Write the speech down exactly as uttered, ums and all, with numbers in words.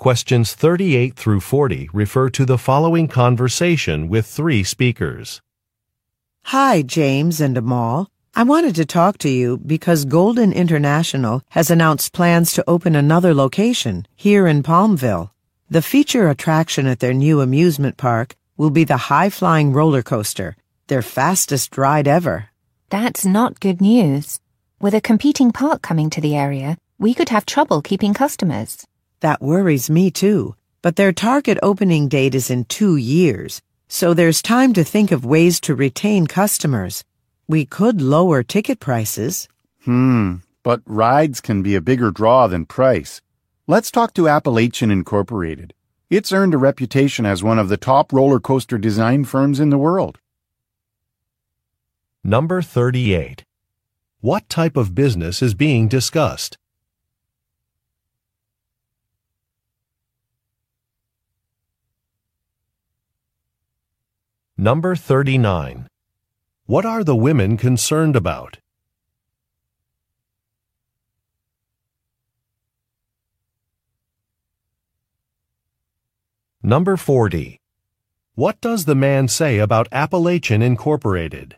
Questions thirty-eight through forty refer to the following conversation with three speakers. Hi, James and Amal. I wanted to talk to you because Golden International has announced plans to open another location here in Palmville. The feature attraction at their new amusement park will be the high-flying roller coaster, their fastest ride ever. That's not good news. With a competing park coming to the area, we could have trouble keeping customers. That worries me too, but their target opening date is in two years, so there's time to think of ways to retain customers. We could lower ticket prices. Hmm, but rides can be a bigger draw than price. Let's talk to Appalachian Incorporated. It's earned a reputation as one of the top roller coaster design firms in the world. Number thirty-eight. What type of business is being discussed? Number thirty-nine. What are the women concerned about? Number forty. What does the man say about Appalachian Incorporated?